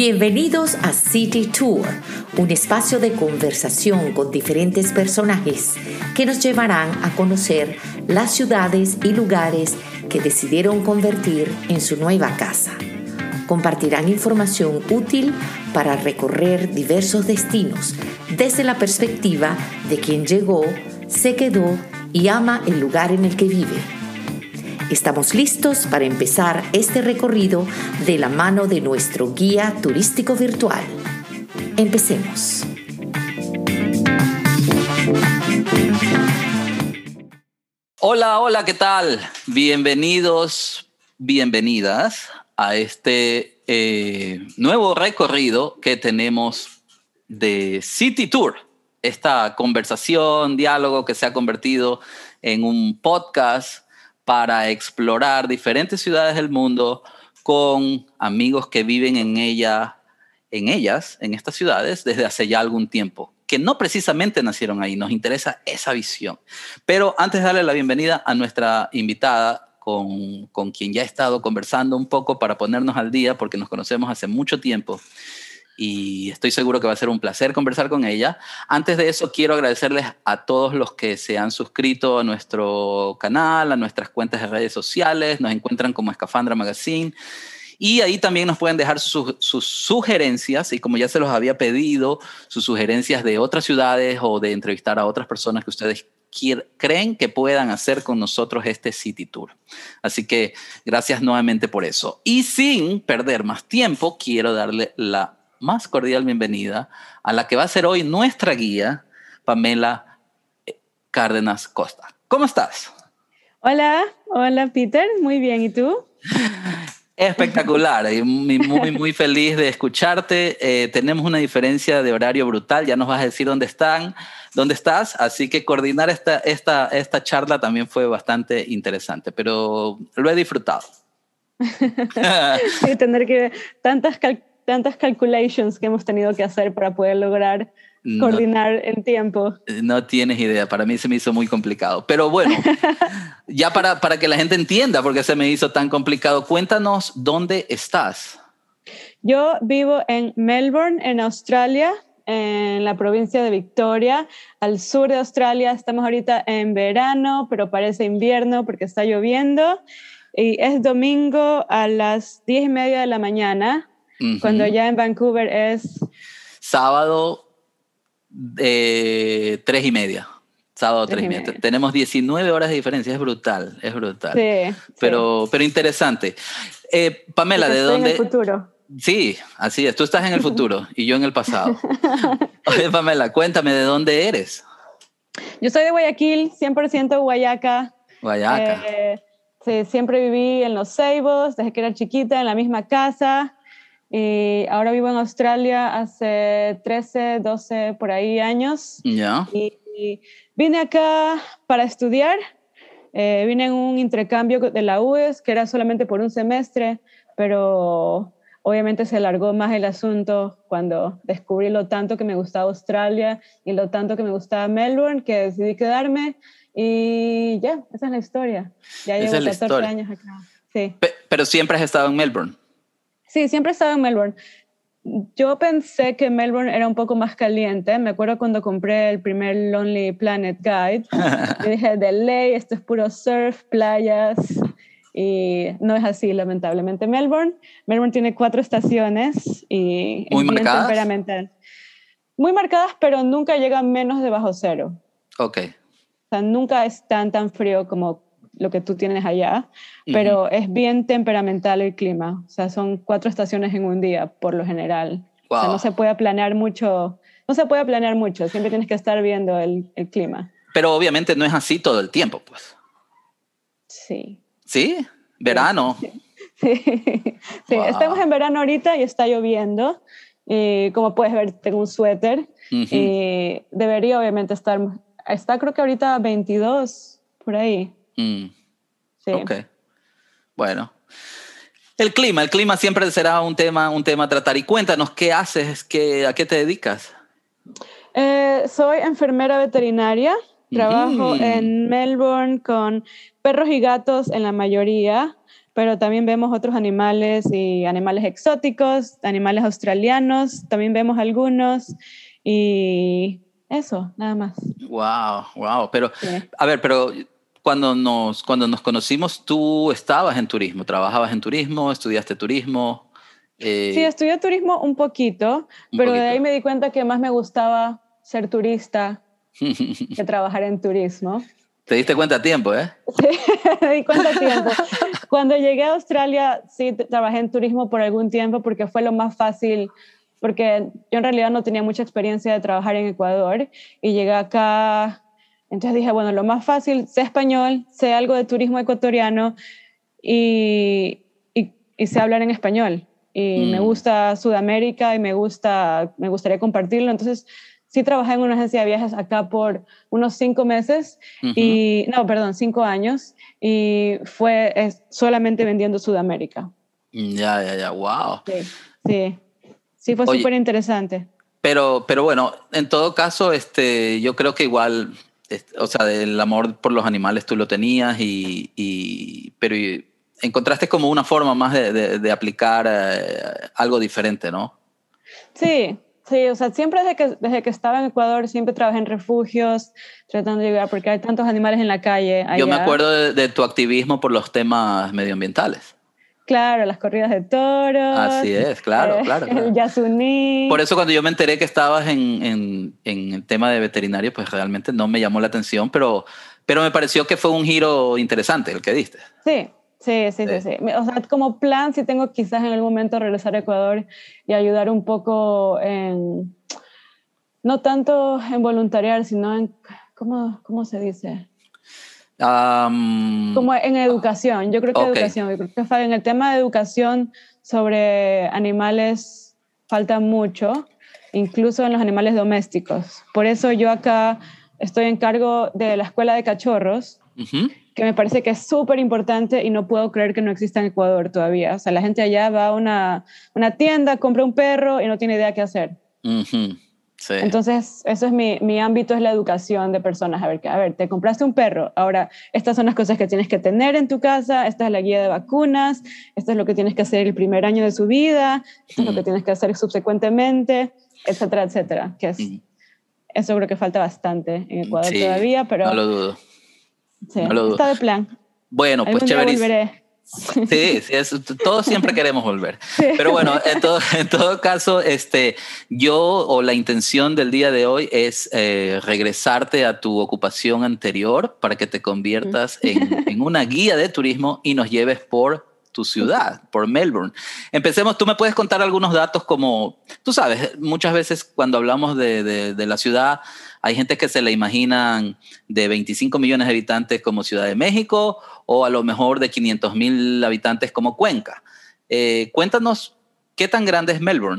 Bienvenidos a City Tour, un espacio de conversación con diferentes personajes que nos llevarán a conocer las ciudades y lugares que decidieron convertir en su nueva casa. Compartirán información útil para recorrer diversos destinos desde la perspectiva de quien llegó, se quedó y ama el lugar en el que vive. Estamos listos para empezar este recorrido de la mano de nuestro guía turístico virtual. Empecemos. Hola, ¿qué tal? Bienvenidos, bienvenidas a este nuevo recorrido que tenemos de City Tour. Esta conversación, diálogo que se ha convertido en un podcast para explorar diferentes ciudades del mundo con amigos que viven en estas ciudades, desde hace ya algún tiempo, que no precisamente nacieron ahí. Nos interesa esa visión. Pero antes de darle la bienvenida a nuestra invitada, con quien ya he estado conversando un poco para ponernos al día, porque nos conocemos hace mucho tiempo, y estoy seguro que va a ser un placer conversar con ella. Antes de eso, quiero agradecerles a todos los que se han suscrito a nuestro canal, a nuestras cuentas de redes sociales. Nos encuentran como Escafandra Magazine. Y ahí también nos pueden dejar sus sugerencias, y como ya se los había pedido, sus sugerencias de otras ciudades o de entrevistar a otras personas que ustedes creen que puedan hacer con nosotros este City Tour. Así que gracias nuevamente por eso. Y sin perder más tiempo, quiero darle la más cordial bienvenida a la que va a ser hoy nuestra guía, Pamela Cárdenas Costa. ¿Cómo estás? Hola Peter, muy bien, ¿y tú? Espectacular y muy feliz de escucharte. Tenemos una diferencia de horario brutal, ya nos vas a decir dónde estás, así que coordinar esta charla también fue bastante interesante, pero lo he disfrutado. Sí, tener que tantas calculations que hemos tenido que hacer para poder lograr coordinar el tiempo. No tienes idea, para mí se me hizo muy complicado. Pero bueno, ya para que la gente entienda por qué se me hizo tan complicado, cuéntanos dónde estás. Yo vivo en Melbourne, en Australia, en la provincia de Victoria, al sur de Australia. Estamos ahorita en verano, pero parece invierno porque está lloviendo. Y es domingo a las 10:30 de la mañana. Uh-huh. Cuando ya en Vancouver es sábado 3:30. Sábado 3:30. Tenemos 19 horas de diferencia, es brutal. Sí, pero interesante. Pamela, ¿de dónde? Estoy en el futuro. Sí, así es. Tú estás en el futuro y yo en el pasado. Oye, Pamela, cuéntame, ¿de dónde eres? Yo soy de Guayaquil, 100% Guayaca. Guayaca. Sí, siempre viví en Los Ceibos, desde que era chiquita, en la misma casa. Y ahora vivo en Australia hace 13, 12 por ahí años. Yeah. Y vine acá para estudiar. Vine en un intercambio de la UES, que era solamente por un semestre, pero obviamente se alargó más el asunto cuando descubrí lo tanto que me gustaba Australia y lo tanto que me gustaba Melbourne, que decidí quedarme. Y ya, esa es la historia. Ya llevo 14 años acá. Sí. Pero siempre has estado en Melbourne. Sí, siempre he estado en Melbourne. Yo pensé que Melbourne era un poco más caliente. Me acuerdo cuando compré el primer Lonely Planet Guide. Yo dije, de ley, esto es puro surf, playas. Y no es así, lamentablemente. Melbourne tiene 4 estaciones y ¿Muy es bien marcadas? Temperamental. Muy marcadas, pero nunca llegan menos de bajo cero. Ok. O sea, nunca es tan frío como lo que tú tienes allá, pero uh-huh. Es bien temperamental el clima. O sea, son 4 estaciones en un día, por lo general. Wow. O sea, no se puede planear mucho, siempre tienes que estar viendo el clima. Pero obviamente no es así todo el tiempo, pues. Sí. ¿Sí? ¿Verano? Sí. Wow. Estamos en verano ahorita y está lloviendo. Y como puedes ver, tengo un suéter. Uh-huh. Y debería obviamente está creo que ahorita 22, por ahí. Sí. Ok. Bueno. El clima siempre será un tema a tratar. Y cuéntanos, ¿qué haces? ¿A qué te dedicas? Soy enfermera veterinaria. Trabajo en Melbourne con perros y gatos en la mayoría, pero también vemos otros animales y animales exóticos, animales australianos, también vemos algunos y eso, nada más. Wow. Pero, Sí. a ver, pero cuando nos conocimos, tú estabas en turismo, trabajabas en turismo, estudiaste turismo, Sí, eh, estudié turismo un poquito, un pero de ahí poquito. me di cuenta que más me gustaba ser turista que trabajar en turismo. Te diste cuenta a tiempo, ¿eh? Sí, me di cuenta a tiempo. Cuando llegué a Australia, sí, trabajé en turismo por algún tiempo porque fue lo más fácil, porque yo en realidad no tenía mucha experiencia de trabajar en Ecuador y llegué acá, entonces dije, bueno, lo más fácil, sé español, sé algo de turismo ecuatoriano y sé hablar en español. Y me Mm, gusta Sudamérica y me gustaría compartirlo. Entonces, sí trabajé en una agencia de viajes acá por unos 5 meses ujú. no, perdón, 5 años y solamente vendiendo Sudamérica. Ya, wow. Sí, sí, sí fue Oye, súper interesante. pero bueno, en todo caso, yo creo que igual, o sea, el amor por los animales tú lo tenías pero encontraste como una forma más de aplicar algo diferente, ¿no? Sí, sí, o sea, siempre desde que estaba en Ecuador, siempre trabajé en refugios, tratando de ayudar, porque hay tantos animales en la calle Yo me allá. acuerdo de tu activismo por los temas medioambientales. Claro, las corridas de toros, Así es, claro. el Por Yasuní. eso cuando yo me enteré que estabas en el tema de veterinario, pues realmente no me llamó la atención, pero me pareció que fue un giro interesante el que diste. Sí, sí, sí, sí, Sí. sí. O sea, como plan, sí tengo quizás en algún momento regresar a Ecuador y ayudar un poco no tanto en voluntariar, sino en, ¿cómo se dice? Am, Como en educación. Yo creo que ok. educación, yo creo que en el tema de educación sobre animales falta mucho, incluso en los animales domésticos. Por eso yo acá estoy en cargo de la escuela de cachorros, Ujú, que me parece que es súper importante y no puedo creer que no exista en Ecuador todavía. O sea, la gente allá va a una tienda, compra un perro y no tiene idea qué hacer. ujú, sí. Entonces, eso es mi ámbito, es la educación de personas. A ver, te compraste un perro, ahora estas son las cosas que tienes que tener en tu casa, esta es la guía de vacunas, esto es lo que tienes que hacer el primer año de su vida, esto es lo que Mm, tienes que hacer subsecuentemente, etcétera, etcétera. mm, Eso creo que falta bastante en Ecuador sí, todavía, no pero lo dudo, sí, no lo dudo. está de plan. Bueno, pues Algún día chéverísimo. volveré. Sí, sí, todos siempre queremos volver. Sí. Pero bueno, en todo caso, yo o la intención del día de hoy es regresarte a tu ocupación anterior para que te conviertas en una guía de turismo y nos lleves por tu ciudad, por Melbourne. Empecemos, tú me puedes contar algunos datos como, tú sabes, muchas veces cuando hablamos de la ciudad, hay gente que se la imaginan de 25 millones de habitantes como Ciudad de México o a lo mejor de 500,000 habitantes como Cuenca. Cuéntanos qué tan grande es Melbourne.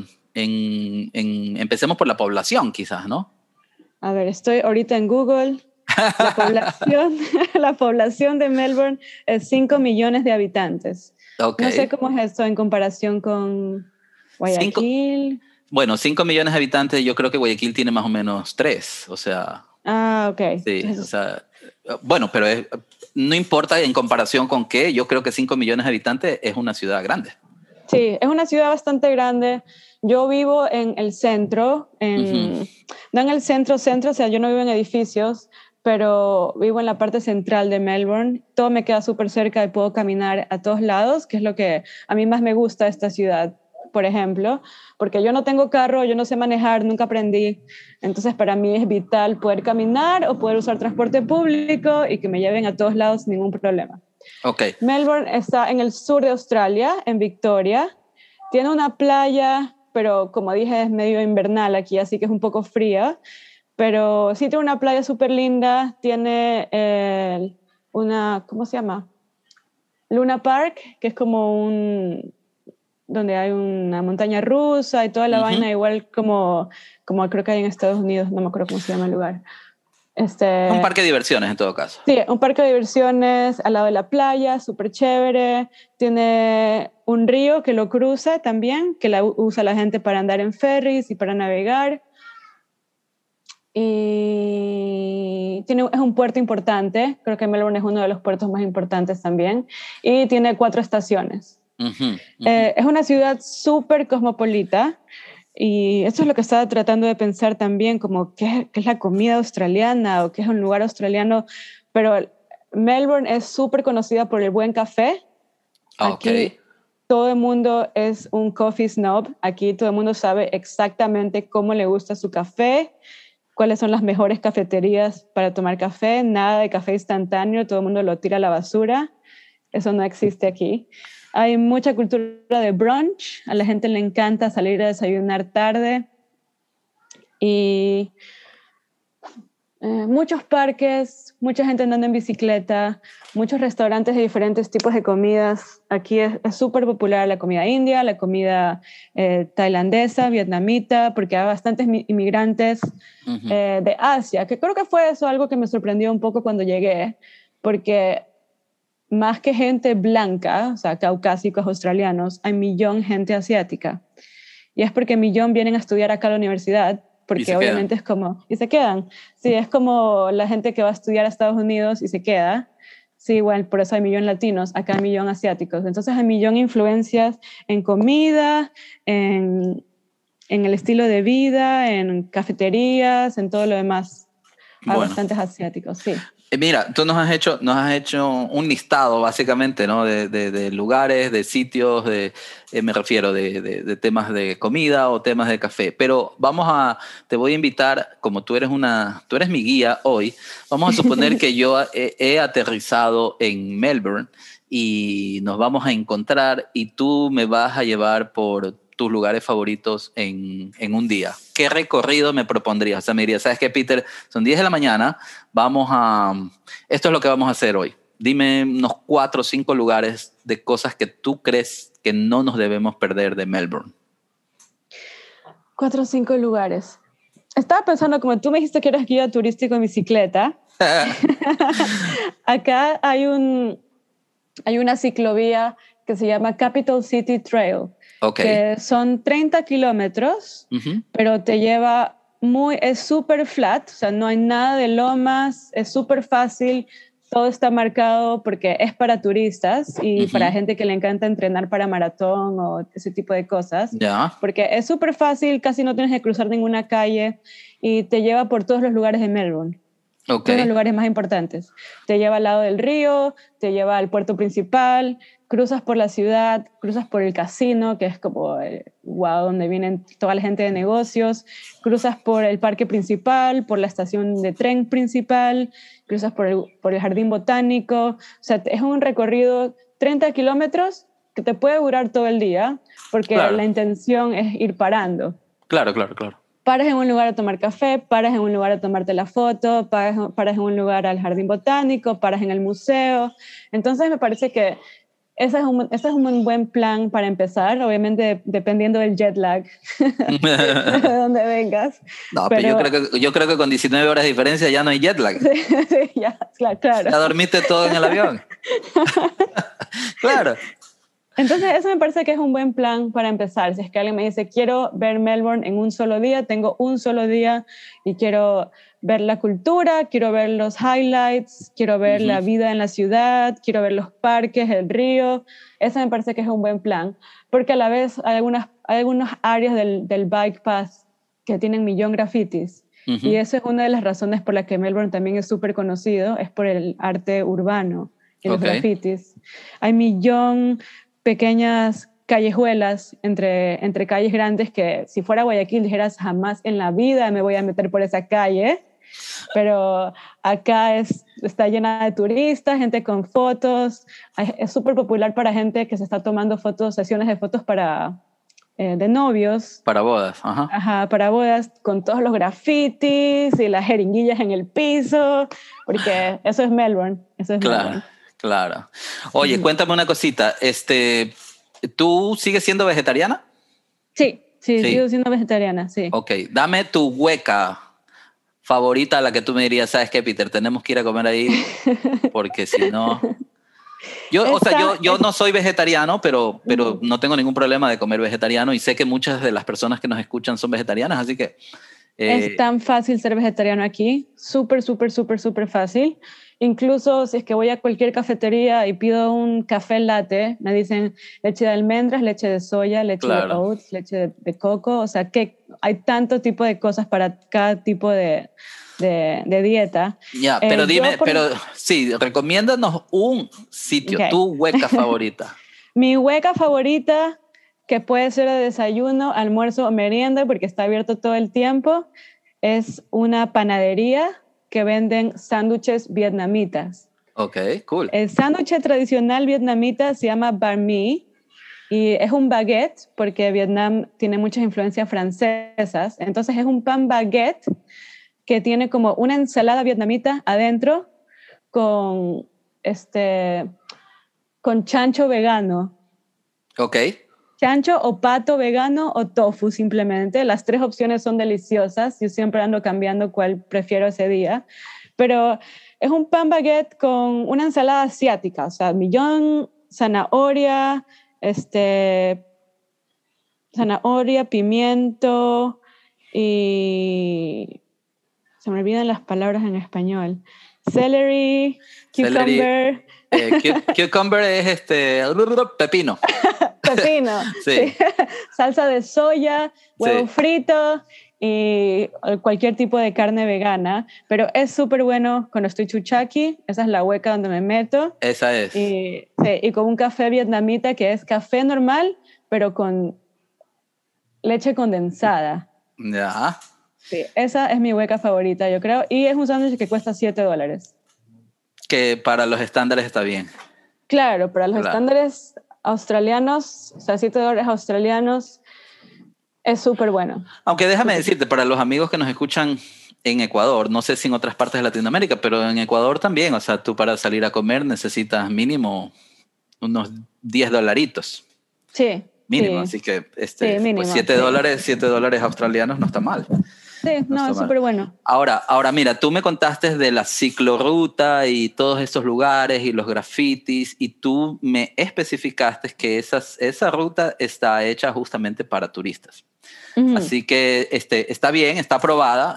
Empecemos por la población, quizás, ¿no? A ver, estoy ahorita en Google. La población, la población de Melbourne es 5 millones de habitantes. Ok. No sé cómo es esto en comparación con Cinco, Guayaquil. bueno, 5 millones de habitantes, yo creo que Guayaquil tiene más o menos 3. O sea, Ah, ok. sí, o Entonces, sea, bueno, pero no importa en comparación con qué, yo creo que 5 millones de habitantes es una ciudad grande. sí, es una ciudad bastante grande. Yo vivo en el centro, Ujú, no en el centro, o sea, yo no vivo en edificios, pero vivo en la parte central de Melbourne. Todo me queda súper cerca y puedo caminar a todos lados, que es lo que a mí más me gusta de esta ciudad, por ejemplo, porque yo no tengo carro, yo no sé manejar, nunca aprendí. Entonces, para mí es vital poder caminar o poder usar transporte público y que me lleven a todos lados sin ningún problema. ok. Melbourne está en el sur de Australia, en Victoria. Tiene una playa, pero como dije es medio invernal aquí, así que es un poco fría. Pero sí tiene una playa súper linda. Tiene ¿cómo se llama? Luna Park, que es como donde hay una montaña rusa y toda la Ujú. vaina, igual como creo que hay en Estados Unidos, no me acuerdo cómo se llama el lugar. Un Este, parque de diversiones en todo caso. Sí, un parque de diversiones al lado de la playa, súper chévere. Tiene un río que lo cruza también, que usa la gente para andar en ferries y para navegar. y es un puerto importante. Creo que Melbourne es uno de los puertos más importantes también. Y tiene 4 estaciones. Es una ciudad súper cosmopolita. Y eso es lo que estaba tratando de pensar también, como qué es la comida australiana o qué es un lugar australiano. Pero Melbourne es súper conocida por el buen café. Aquí todo el mundo es un coffee snob. Aquí todo el mundo sabe exactamente cómo le gusta su café, cuáles son las mejores cafeterías para tomar café. Nada de café instantáneo, todo el mundo lo tira a la basura. Eso no existe aquí. Hay mucha cultura de brunch. A la gente le encanta salir a desayunar tarde. Y muchos parques, mucha gente andando en bicicleta, muchos restaurantes de diferentes tipos de comidas. Aquí es súper popular la comida india, la comida tailandesa, vietnamita, porque hay bastantes inmigrantes de Asia, que creo que fue eso algo que me sorprendió un poco cuando llegué, porque más que gente blanca, o sea, caucásicos australianos, hay millón gente asiática. Y es porque millón vienen a estudiar acá a la universidad, porque obviamente es como, y se quedan. Sí, es como la gente que va a estudiar a Estados Unidos y se queda. Sí, igual, por eso hay millón latinos, acá hay millón asiáticos. Entonces hay millón influencias en comida, en el estilo de vida, en cafeterías, en todo lo demás. Hay bastantes asiáticos, sí. Mira, tú nos has hecho un listado básicamente, ¿no? De lugares, de sitios, me refiero de temas de comida o temas de café. Pero te voy a invitar, como tú eres mi guía hoy, vamos a suponer que yo he aterrizado en Melbourne y nos vamos a encontrar y tú me vas a llevar por tus lugares favoritos en un día. ¿Qué recorrido me propondrías? O sea, me dirías, ¿sabes qué, Peter? Son 10 de la mañana, esto es lo que vamos a hacer hoy. Dime unos 4 o 5 lugares de cosas que tú crees que no nos debemos perder de Melbourne. 4 o 5 lugares. Estaba pensando, como tú me dijiste que eres guía turístico en bicicleta, acá hay una ciclovía que se llama Capital City Trail. Que son 30 kilómetros, pero te lleva es súper flat, o sea, no hay nada de lomas, es súper fácil, todo está marcado porque es para turistas y para gente que le encanta entrenar para maratón o ese tipo de cosas, porque es súper fácil, casi no tienes que cruzar ninguna calle y te lleva por todos los lugares de Melbourne. Todos los lugares más importantes. Te lleva al lado del río, te lleva al puerto principal, cruzas por la ciudad, cruzas por el casino, que es como donde vienen toda la gente de negocios, cruzas por el parque principal, por la estación de tren principal, cruzas por el jardín botánico. O sea, es un recorrido 30 kilómetros que te puede durar todo el día, porque la intención es ir parando. Claro. Paras en un lugar a tomar café, paras en un lugar a tomarte la foto, paras en un lugar al jardín botánico, paras en el museo. Entonces me parece que ese es un buen plan para empezar, obviamente dependiendo del jet lag de donde vengas. No, pero yo creo que con 19 horas de diferencia ya no hay jet lag. Sí, ya, claro. Ya dormiste todo en el avión. Claro. Entonces, eso me parece que es un buen plan para empezar. Si es que alguien me dice, quiero ver Melbourne en un solo día, tengo un solo día y quiero ver la cultura, quiero ver los highlights, quiero ver la vida en la ciudad, quiero ver los parques, el río. Eso me parece que es un buen plan. Porque a la vez hay algunas áreas del bike path que tienen millón grafitis. Y eso es una de las razones por las que Melbourne también es súper conocido, es por el arte urbano y los grafitis. Hay millón pequeñas callejuelas entre calles grandes que si fuera Guayaquil dijeras jamás en la vida me voy a meter por esa calle, pero acá está llena de turistas, gente con fotos, es súper popular para gente que se está tomando sesiones de fotos de novios. Para bodas, para bodas, con todos los grafitis y las jeringuillas en el piso, porque eso es Melbourne, Melbourne. Claro. Oye, cuéntame una cosita. ¿Tú sigues siendo vegetariana? Sí, sigo siendo vegetariana, sí. Ok, dame tu hueca favorita, a la que tú me dirías, ¿sabes qué, Peter? Tenemos que ir a comer ahí, porque si no... Yo no soy vegetariano, pero no tengo ningún problema de comer vegetariano y sé que muchas de las personas que nos escuchan son vegetarianas, así que Es tan fácil ser vegetariano aquí, súper, súper, súper, súper fácil. Incluso si es que voy a cualquier cafetería y pido un café latte, me dicen leche de almendras, leche de soya, leche de Claro. oats, leche de coco. O sea, que hay tanto tipo de cosas para cada tipo de dieta. Ya, pero dime, Por... pero sí, recomiéndanos un sitio, Okay. tu hueca favorita. Mi hueca favorita, que puede ser de desayuno, almuerzo o merienda, porque está abierto todo el tiempo, es una panadería que venden sándwiches vietnamitas. Ok, cool. El sándwich tradicional vietnamita se llama banh mi y es un baguette porque Vietnam tiene muchas influencias francesas. Entonces es un pan baguette que tiene como una ensalada vietnamita adentro con, con chancho vegano. Ok. Chancho o pato vegano o tofu simplemente. Las tres opciones son deliciosas. Yo siempre ando cambiando cuál prefiero ese día. Pero es un pan baguette con una ensalada asiática, o sea, millón, zanahoria, zanahoria, pimiento y se me olvidan las palabras en español. Celery, cucumber. Cucumber es pepino. Pepino, Sí. sí. Salsa de soya, huevo Sí. frito y cualquier tipo de carne vegana, pero es súper bueno cuando estoy chuchaqui, esa es la hueca donde me meto, Esa es. sí, y con un café vietnamita que es café normal, pero con leche condensada. Ya. Sí, esa es mi hueca favorita, yo creo, y es un sándwich que cuesta $7. Que para los estándares está bien. Claro, para los Claro. estándares australianos, o sea, $7 australianos, es súper bueno. Aunque déjame decirte, para los amigos que nos escuchan en Ecuador, no sé si en otras partes de Latinoamérica, pero en Ecuador también, o sea, tú para salir a comer necesitas mínimo unos $10. Sí. Mínimo, Sí. así que Sí, mínimo, pues $7 australianos no está mal. Sí, No no, está es mal. súper bueno. Ahora, mira, tú me contaste de la ciclorruta y todos estos lugares y los grafitis, y tú me especificaste que esa ruta está hecha justamente para turistas. Así que está bien, está aprobada.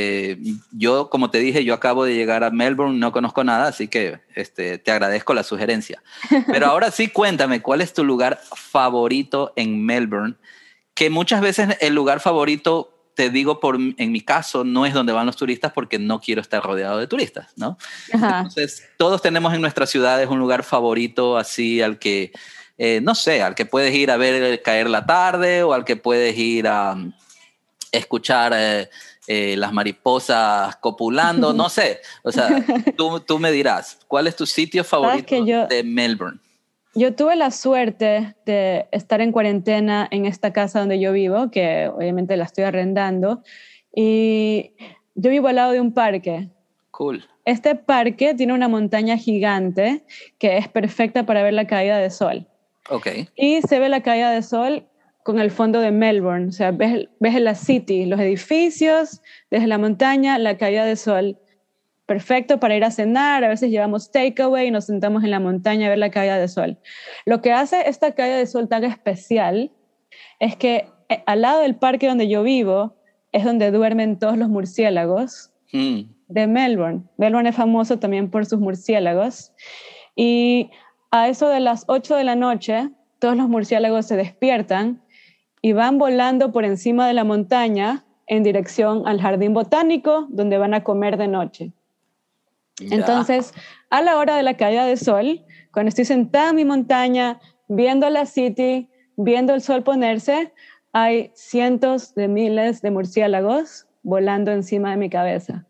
Yo, como te dije, yo acabo de llegar a Melbourne, no conozco nada, así que te agradezco la sugerencia. Pero ahora sí, cuéntame, ¿cuál es tu lugar favorito en Melbourne? Que muchas veces el lugar favorito, te digo, en mi caso, no es donde van los turistas porque no quiero estar rodeado de turistas, ¿no? Ajá. Entonces, todos tenemos en nuestras ciudades un lugar favorito así al que, no sé, al que puedes ir a ver caer la tarde o al que puedes ir a escuchar las mariposas copulando, no sé. O sea, tú me dirás, ¿cuál es tu sitio favorito de Melbourne? Yo tuve la suerte de estar en cuarentena en esta casa donde yo vivo, que obviamente la estoy arrendando, y yo vivo al lado de un parque. Cool. Este parque tiene una montaña gigante que es perfecta para ver la caída de sol. Okay. Y se ve la caída de sol con el fondo de Melbourne. O sea, ves en la city, los edificios, desde la montaña, la caída de sol. Perfecto para ir a cenar, a veces llevamos takeaway y nos sentamos en la montaña a ver la caída de sol. Lo que hace esta caída de sol tan especial es que al lado del parque donde yo vivo es donde duermen todos los murciélagos de Melbourne. Melbourne es famoso también por sus murciélagos. Y a eso de las 8 de la noche, todos los murciélagos se despiertan y van volando por encima de la montaña en dirección al jardín botánico donde van a comer de noche. Ya. Entonces, a la hora de la caída de sol, cuando estoy sentada en mi montaña, viendo la city, viendo el sol ponerse, hay cientos de miles de murciélagos volando encima de mi cabeza.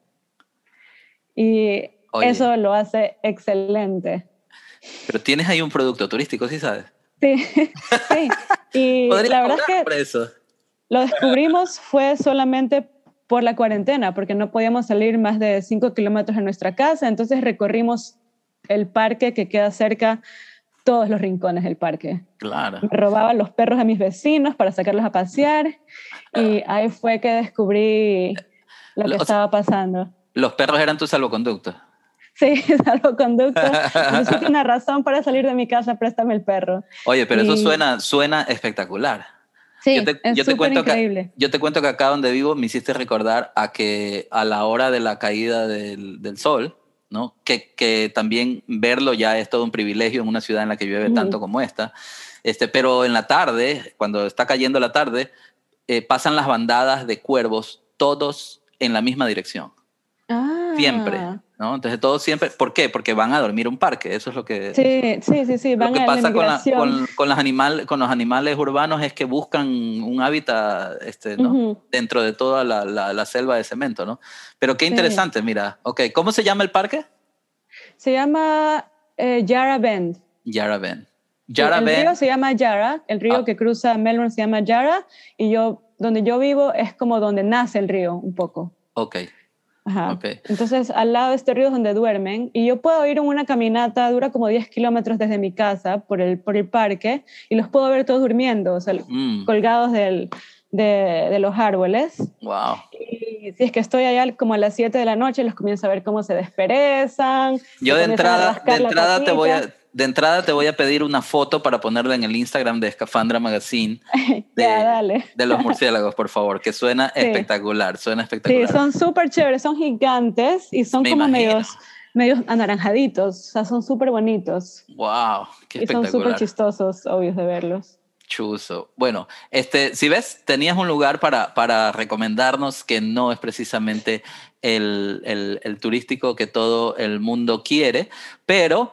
Y eso lo hace excelente. Pero tienes ahí un producto turístico, ¿sí sabes? Sí, sí. Y la verdad es que por eso. Lo descubrimos fue solamente por la cuarentena, porque no podíamos salir más de 5 kilómetros de nuestra casa, entonces recorrimos el parque que queda cerca, todos los rincones del parque. Claro. Me robaba los perros a mis vecinos para sacarlos a pasear y ahí fue que descubrí lo que estaba pasando. ¿Los perros eran tu salvoconducto? Sí, salvoconducto. Necesito una razón para salir de mi casa, préstame el perro. Oye, pero eso suena espectacular. Sí, es súper increíble. Yo te cuento que acá donde vivo me hiciste recordar a que a la hora de la caída del sol, ¿no? Que también verlo ya es todo un privilegio en una ciudad en la que llueve tanto como esta. Pero en la tarde, cuando está cayendo la tarde, pasan las bandadas de cuervos, todos en la misma dirección. Siempre, ¿no? Entonces todos siempre, ¿por qué? Porque van a dormir a un parque, eso es lo que... Sí, van lo que a pasa la migración. con los animales urbanos es que buscan un hábitat, ¿no? Dentro de toda la selva de cemento, ¿no? Pero qué interesante, mira. Ok, ¿cómo se llama el parque? Se llama Yarra Bend. Yarra Bend. El río se llama Yarra, el río que cruza Melbourne se llama Yarra, y donde yo vivo es como donde nace el río, un poco. Ok. Ajá. Okay. Entonces, al lado de este río es donde duermen, y yo puedo ir en una caminata, dura como 10 kilómetros desde mi casa por el parque, y los puedo ver todos durmiendo, o sea, colgados de los árboles. Wow. Y si es que estoy allá como a las 7 de la noche, los comienzo a ver cómo se desperezan. Yo de entrada te voy a pedir una foto para ponerla en el Instagram de Escafandra Magazine de los murciélagos, por favor, que suena espectacular, suena espectacular. Sí, son súper chéveres, son gigantes y son como medios anaranjaditos, o sea, son súper bonitos. Wow, qué espectacular. Y son súper chistosos, obvios de verlos. Chuzo. Bueno, si ves, tenías un lugar para recomendarnos que no es precisamente el turístico que todo el mundo quiere, pero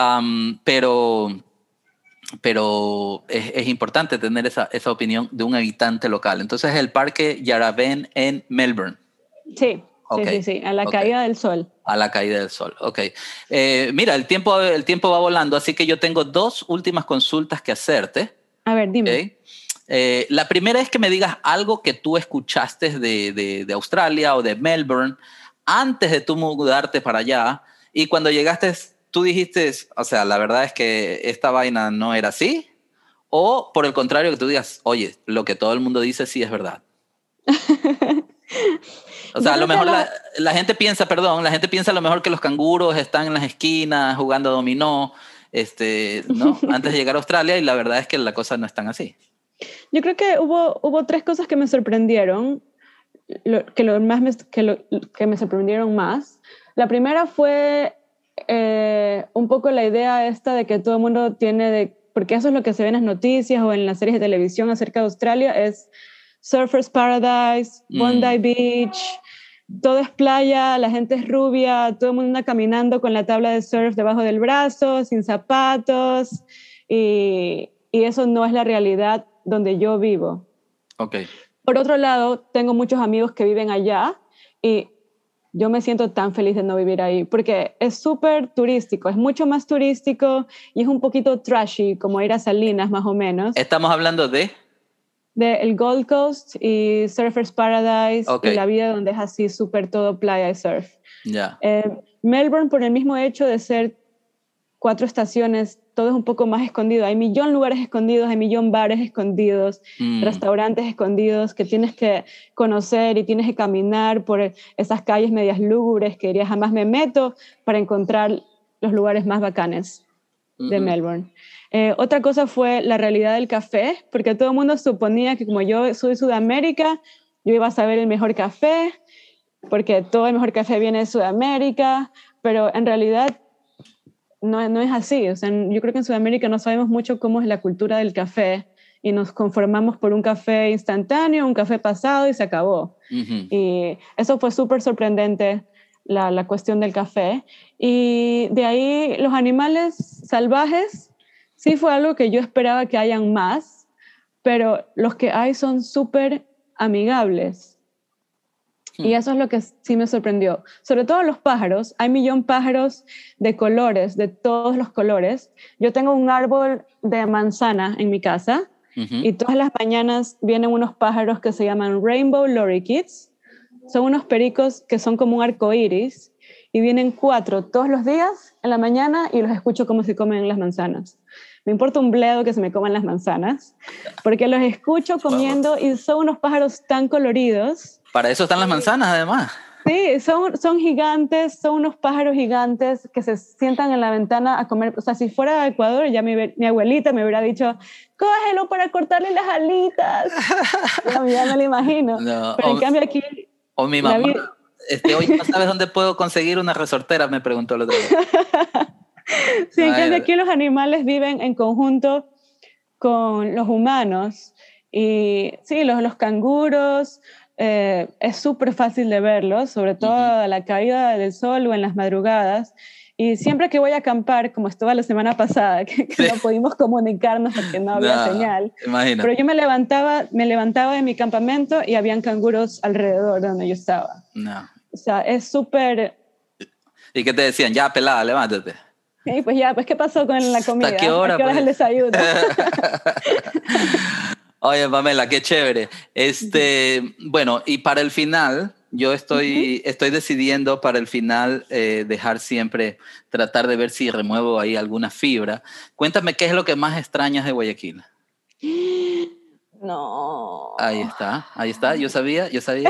es importante tener esa opinión de un habitante local. Entonces, el Parque Yarra Bend en Melbourne. Sí. Okay. Sí, a la caída del sol. A la caída del sol, ok. Mira, el tiempo va volando, así que yo tengo 2 últimas consultas que hacerte. A ver, dime. Okay. La primera es que me digas algo que tú escuchaste de Australia o de Melbourne antes de tú mudarte para allá, y cuando llegaste tú dijiste, o sea, la verdad es que esta vaina no era así, o por el contrario que tú digas, oye, lo que todo el mundo dice sí es verdad. O sea, a lo mejor la gente piensa a lo mejor que los canguros están en las esquinas jugando dominó, ¿no? Antes de llegar a Australia, y la verdad es que la cosa no es tan así. Yo creo que hubo 3 cosas que me sorprendieron, que me sorprendieron más. La primera fue un poco la idea esta de que todo el mundo porque eso es lo que se ve en las noticias o en las series de televisión acerca de Australia, es Surfers Paradise, Bondi Beach, todo es playa, la gente es rubia, todo el mundo anda caminando con la tabla de surf debajo del brazo, sin zapatos, y eso no es la realidad donde yo vivo. Okay. Por otro lado, tengo muchos amigos que viven allá, y yo me siento tan feliz de no vivir ahí, porque es súper turístico, es mucho más turístico, y es un poquito trashy, como ir a Salinas, más o menos. Estamos hablando de el Gold Coast y Surfers Paradise, okay. Y la vida donde es así súper todo playa y surf. Yeah. Melbourne, por el mismo hecho de ser 4 estaciones, todo es un poco más escondido. Hay millón lugares escondidos, hay millón bares escondidos, restaurantes escondidos que tienes que conocer, y tienes que caminar por esas calles medias lúgubres que diría jamás me meto para encontrar los lugares más bacanes de Melbourne. Otra cosa fue la realidad del café, porque todo el mundo suponía que como yo soy de Sudamérica, yo iba a saber el mejor café, porque todo el mejor café viene de Sudamérica, pero en realidad no es así. O sea, yo creo que en Sudamérica no sabemos mucho cómo es la cultura del café, y nos conformamos por un café instantáneo, un café pasado y se acabó. Y eso fue súper sorprendente, la cuestión del café. Y de ahí los animales salvajes, sí fue algo que yo esperaba que hayan más, pero los que hay son súper amigables. Y eso es lo que sí me sorprendió. Sobre todo los pájaros. Hay millón pájaros de colores, de todos los colores. Yo tengo un árbol de manzana en mi casa, y todas las mañanas vienen unos pájaros que se llaman Rainbow Lorikeets. Son unos pericos que son como un arco iris, y vienen 4 todos los días en la mañana, y los escucho cómo se comen las manzanas. Me importa un bledo que se me coman las manzanas, porque los escucho comiendo, y son unos pájaros tan coloridos. Para eso están las manzanas, además. Sí, son gigantes, son unos pájaros gigantes que se sientan en la ventana a comer. O sea, si fuera a Ecuador, ya mi abuelita me hubiera dicho, cógelo para cortarle las alitas. Ya me lo imagino. No, Pero en cambio aquí, o mi la mamá, vida... oye, ¿no sabes dónde puedo conseguir una resortera? Me preguntó el otro día. Sí, en cambio Imagínate. aquí los animales viven en conjunto con los humanos. Y sí, los canguros, es súper fácil de verlos, sobre todo Ujú. a la caída del sol o en las madrugadas. Y siempre que voy a acampar, como estuve la semana pasada, que Sí. no pudimos comunicarnos porque no había No, señal, pero imagínate. yo me levantaba de mi campamento y habían canguros alrededor de donde yo estaba. No. O sea, es súper... ¿Y qué te decían? Ya, pelada, levántate. Y pues ya, pues ¿qué pasó con la ¿Hasta qué comida? ¿A hora, qué hora es el pues? desayuno? Oye, Pamela, qué chévere. Bueno, y para el final, yo estoy decidiendo para el final dejar siempre, tratar de ver si remuevo ahí alguna fibra. Cuéntame qué es lo que más extrañas de Guayaquil. No. Ahí está, yo sabía.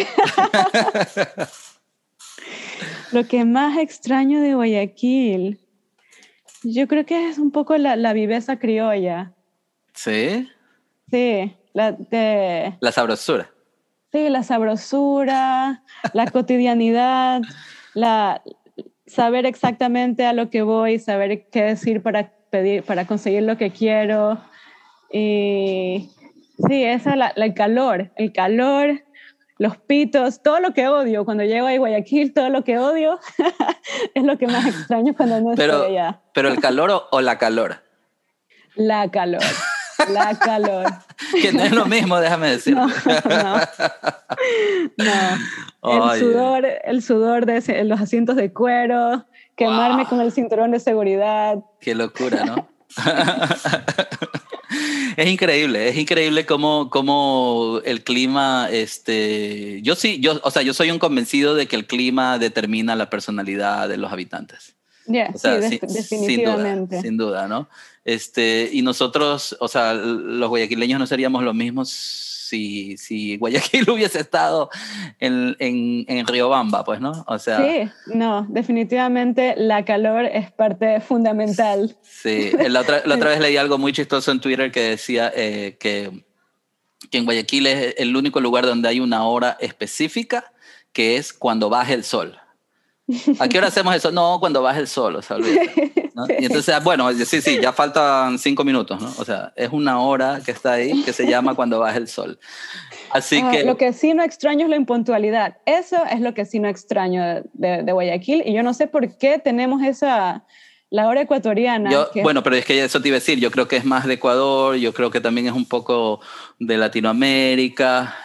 Lo que más extraño de Guayaquil, yo creo que es un poco la viveza criolla. Sí, Sí, la sabrosura. sí, la sabrosura, la cotidianidad, la, saber exactamente a lo que voy, saber qué decir para pedir, para conseguir lo que quiero. Y sí, el calor, los pitos, todo lo que odio. Cuando llego a Guayaquil, todo lo que odio es lo que más extraño cuando no estoy Pero, allá. pero el calor o la calor, La calor, la calor. que no es lo mismo, déjame No, decirte. no, no. Oye, El sudor de los asientos de cuero, quemarme wow, con el cinturón de seguridad. qué locura, ¿no? Es increíble cómo el clima, o sea, yo soy un convencido de que el clima determina la personalidad de los habitantes. Yeah, O sí, sea, definitivamente. sin duda, ¿no? Y nosotros, o sea, los guayaquileños no seríamos lo mismos si Guayaquil hubiese estado en Riobamba, pues, ¿no? O sea, Sí, no, definitivamente la calor es parte fundamental. sí. La otra vez leí algo muy chistoso en Twitter que decía que en Guayaquil es el único lugar donde hay una hora específica, que es cuando baje el sol. ¿A qué hora hacemos eso? No, cuando baje el sol, o sea, olvídate, ¿no? Y Sí. entonces, bueno, sí, ya faltan 5 minutos, ¿no? O sea, es una hora que está ahí que se llama cuando baje el sol. Así que Lo que sí no extraño es la impuntualidad. Eso es lo que sí no extraño de Guayaquil. Y yo no sé por qué tenemos la hora ecuatoriana, que bueno, pero es que eso te iba a decir, yo creo que es más de Ecuador, yo creo que también es un poco de Latinoamérica,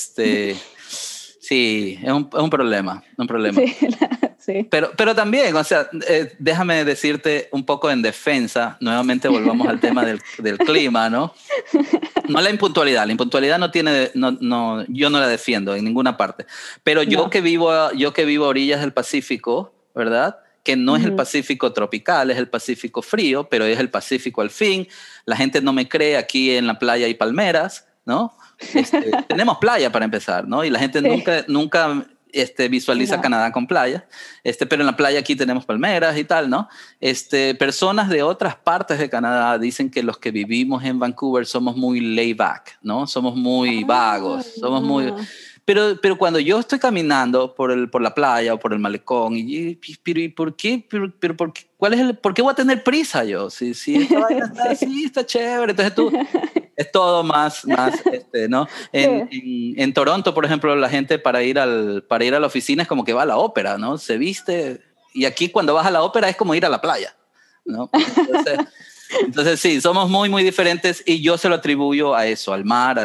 sí, es un problema, un problema. sí, sí. Pero también, o sea, déjame decirte un poco en defensa, nuevamente volvamos al tema del clima, ¿no? No la impuntualidad no tiene, no, yo no la defiendo en ninguna parte, pero No. yo que vivo a orillas del Pacífico, ¿verdad? Que no es el Pacífico tropical, es el Pacífico frío, pero es el Pacífico al fin. La gente no me cree, aquí en la playa hay palmeras, ¿no? Tenemos playa para empezar, ¿no? Y la gente Sí. nunca visualiza No. Canadá con playa, pero en la playa aquí tenemos palmeras y tal, ¿no? Personas de otras partes de Canadá dicen que los que vivimos en Vancouver somos muy laid back, ¿no? Somos muy vagos, somos muy... Ah, Pero cuando yo estoy caminando por la playa o por el malecón, pero ¿y por qué? ¿Por qué voy a tener prisa yo? Si esta vaina está sí. así, está chévere. Entonces tú, es todo más ¿no? Sí. En Toronto, por ejemplo, la gente para ir a la oficina es como que va a la ópera, ¿no? Se viste, y aquí cuando vas a la ópera es como ir a la playa, ¿no? Entonces sí, somos muy, muy diferentes y yo se lo atribuyo a eso, al mar,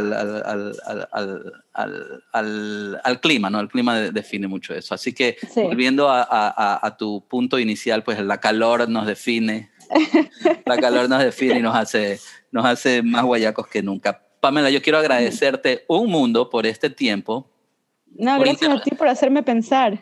al clima, ¿no? El clima define mucho eso. Así que Sí. volviendo a tu punto inicial, pues la calor nos define, la calor nos define y nos hace más guayacos que nunca. Pamela, yo quiero agradecerte un mundo por este tiempo, No, por, gracias a ti por hacerme pensar.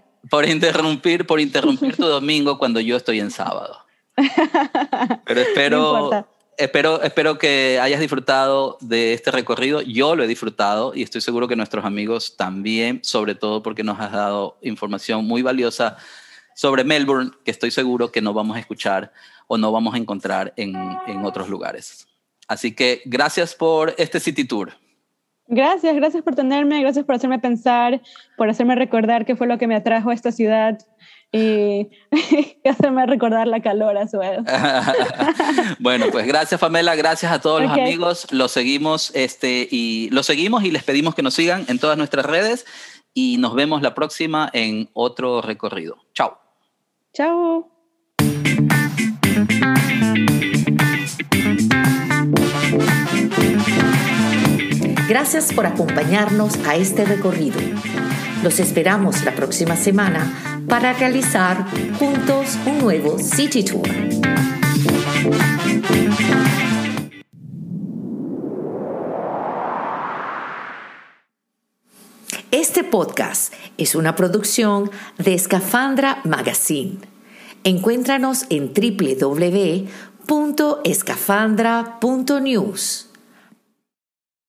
por interrumpir tu domingo cuando yo estoy en sábado. Pero No importa. Espero que hayas disfrutado de este recorrido. Yo lo he disfrutado y estoy seguro que nuestros amigos también, sobre todo porque nos has dado información muy valiosa sobre Melbourne, que estoy seguro que no vamos a escuchar o no vamos a encontrar en otros lugares. Así que gracias por este City Tour. Gracias por tenerme, gracias por hacerme pensar, por hacerme recordar qué fue lo que me atrajo a esta ciudad y hacerme recordar la calor a su vez. Bueno, pues gracias, Pamela, gracias a todos los amigos. Los seguimos y les pedimos que nos sigan en todas nuestras redes y nos vemos la próxima en otro recorrido. Chao. Chao. Gracias por acompañarnos a este recorrido. Los esperamos la próxima semana para realizar juntos un nuevo City Tour. Este podcast es una producción de Escafandra Magazine. Encuéntranos en www.escafandra.news.